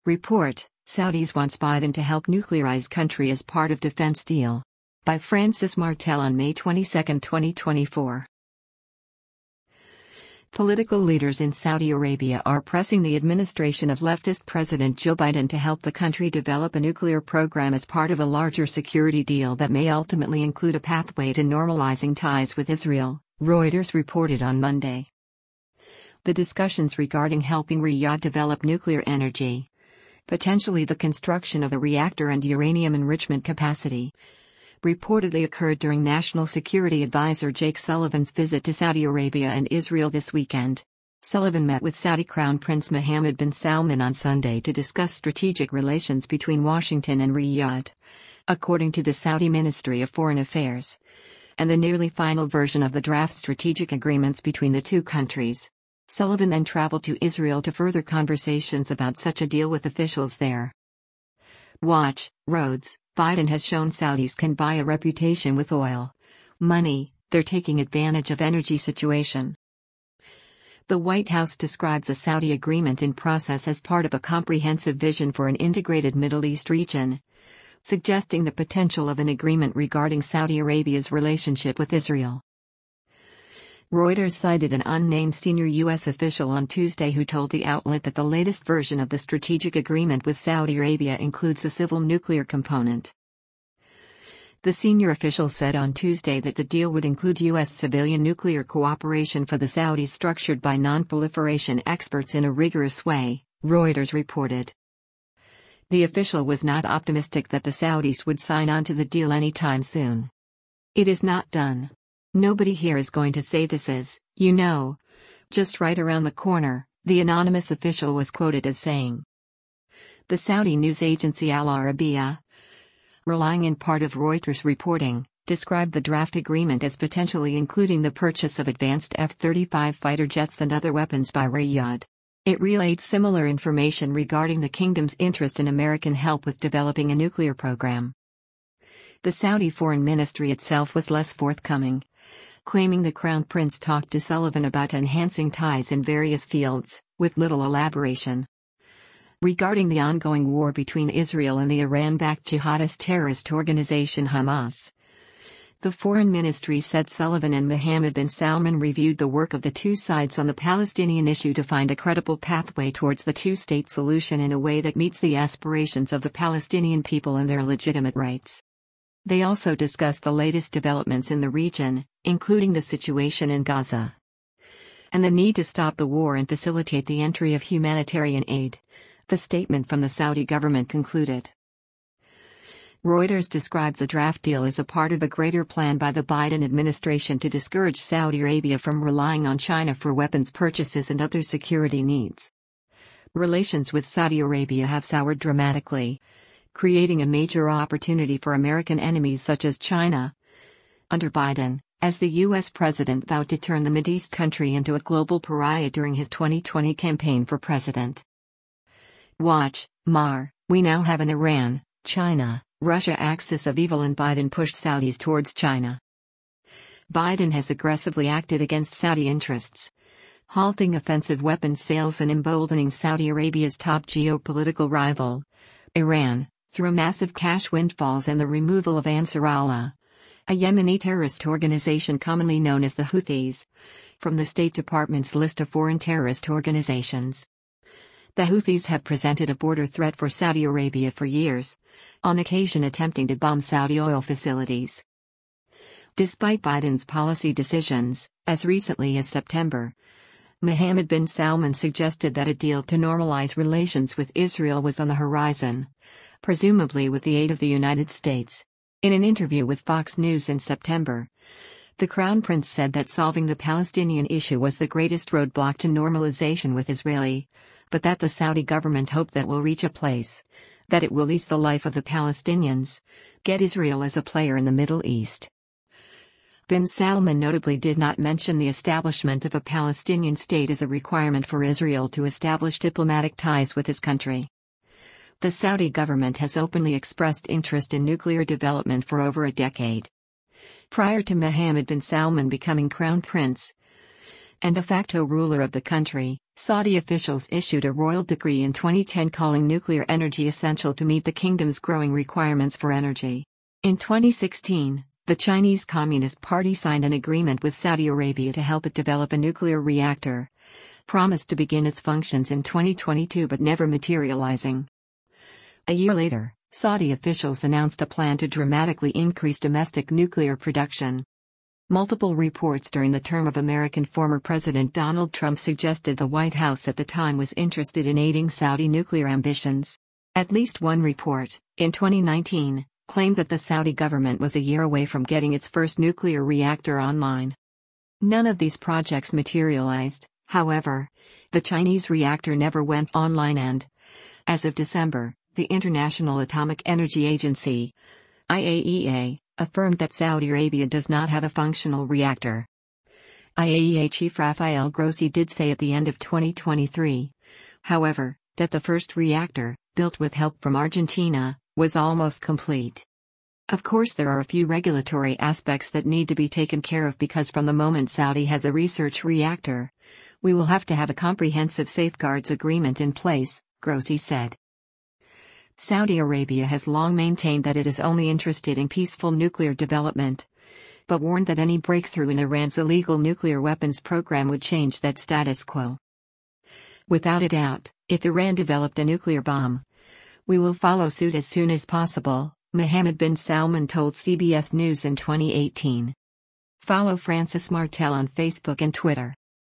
Report: Saudis wants Biden to help nuclearize country as part of defense deal. By Francis Martel on May 22, 2024. Political leaders in Saudi Arabia are pressing the administration of leftist President Joe Biden to help the country develop a nuclear program as part of a larger security deal that may ultimately include a pathway to normalizing ties with Israel, Reuters reported on Monday. The discussions regarding helping Riyadh develop nuclear energy, potentially the construction of a reactor and uranium enrichment capacity, reportedly occurred during National Security Advisor Jake Sullivan's visit to Saudi Arabia and Israel this weekend. Sullivan met with Saudi Crown Prince Mohammed bin Salman on Sunday to discuss strategic relations between Washington and Riyadh, according to the Saudi Ministry of Foreign Affairs, and the nearly final version of the draft strategic agreements between the two countries. Sullivan then traveled to Israel to further conversations about such a deal with officials there. Watch: Rhodes. Biden has shown Saudis can buy a reputation with oil money. They're taking advantage of energy situation. The White House described the Saudi agreement in process as part of a comprehensive vision for an integrated Middle East region, suggesting the potential of an agreement regarding Saudi Arabia's relationship with Israel. Reuters cited an unnamed senior U.S. official on Tuesday who told the outlet that the latest version of the strategic agreement with Saudi Arabia includes a civil nuclear component. The senior official said on Tuesday that the deal would include U.S. civilian nuclear cooperation for the Saudis structured by non-proliferation experts in a rigorous way, Reuters reported. The official was not optimistic that the Saudis would sign on to the deal anytime soon. "It is not done. Nobody here is going to say this is, just right around the corner," the anonymous official was quoted as saying. The Saudi news agency Al Arabiya, relying in part of Reuters reporting, described the draft agreement as potentially including the purchase of advanced F-35 fighter jets and other weapons by Riyadh. It relayed similar information regarding the kingdom's interest in American help with developing a nuclear program. The Saudi Foreign Ministry itself was less forthcoming, claiming the Crown Prince talked to Sullivan about enhancing ties in various fields, with little elaboration. Regarding the ongoing war between Israel and the Iran-backed jihadist terrorist organization Hamas, the Foreign Ministry said Sullivan and Mohammed bin Salman reviewed the work of the two sides on the Palestinian issue to find a credible pathway towards the two-state solution in a way that meets the aspirations of the Palestinian people and their legitimate rights. They also discussed the latest developments in the region, including the situation in Gaza, and the need to stop the war and facilitate the entry of humanitarian aid, the statement from the Saudi government concluded. Reuters described the draft deal as a part of a greater plan by the Biden administration to discourage Saudi Arabia from relying on China for weapons purchases and other security needs. Relations with Saudi Arabia have soured dramatically, creating a major opportunity for American enemies such as China. Under Biden, as the U.S. president vowed to turn the Mideast country into a global pariah during his 2020 campaign for president. Watch: Mar. We now have an Iran, China, Russia axis of evil, and Biden pushed Saudis towards China. Biden has aggressively acted against Saudi interests, halting offensive weapons sales and emboldening Saudi Arabia's top geopolitical rival, Iran, through massive cash windfalls and the removal of Ansar Allah, a Yemeni terrorist organization commonly known as the Houthis, from the State Department's list of foreign terrorist organizations. The Houthis have presented a border threat for Saudi Arabia for years, on occasion attempting to bomb Saudi oil facilities. Despite Biden's policy decisions, as recently as September, Mohammed bin Salman suggested that a deal to normalize relations with Israel was on the horizon, presumably with the aid of the United States. In an interview with Fox News in September, the Crown Prince said that solving the Palestinian issue was the greatest roadblock to normalization with Israel, but that the Saudi government hoped that will reach a place, that it will ease the life of the Palestinians, get Israel as a player in the Middle East. Bin Salman notably did not mention the establishment of a Palestinian state as a requirement for Israel to establish diplomatic ties with his country. The Saudi government has openly expressed interest in nuclear development for over a decade. Prior to Mohammed bin Salman becoming crown prince and de facto ruler of the country, Saudi officials issued a royal decree in 2010 calling nuclear energy essential to meet the kingdom's growing requirements for energy. In 2016, the Chinese Communist Party signed an agreement with Saudi Arabia to help it develop a nuclear reactor, promised to begin its functions in 2022 but never materializing. A year later, Saudi officials announced a plan to dramatically increase domestic nuclear production. Multiple reports during the term of American former President Donald Trump suggested the White House at the time was interested in aiding Saudi nuclear ambitions. At least one report, in 2019, claimed that the Saudi government was a year away from getting its first nuclear reactor online. None of these projects materialized, however. The Chinese reactor never went online and, as of December, the International Atomic Energy Agency, IAEA, affirmed that Saudi Arabia does not have a functional reactor. IAEA Chief Rafael Grossi did say at the end of 2023, however, that the first reactor, built with help from Argentina, was almost complete. Of course, there are a few regulatory aspects that need to be taken care of because from the moment Saudi has a research reactor, we will have to have a comprehensive safeguards agreement in place, Grossi said. Saudi Arabia has long maintained that it is only interested in peaceful nuclear development, but warned that any breakthrough in Iran's illegal nuclear weapons program would change that status quo. Without a doubt, if Iran developed a nuclear bomb, we will follow suit as soon as possible, Mohammed bin Salman told CBS News in 2018. Follow Francis Martel on Facebook and Twitter.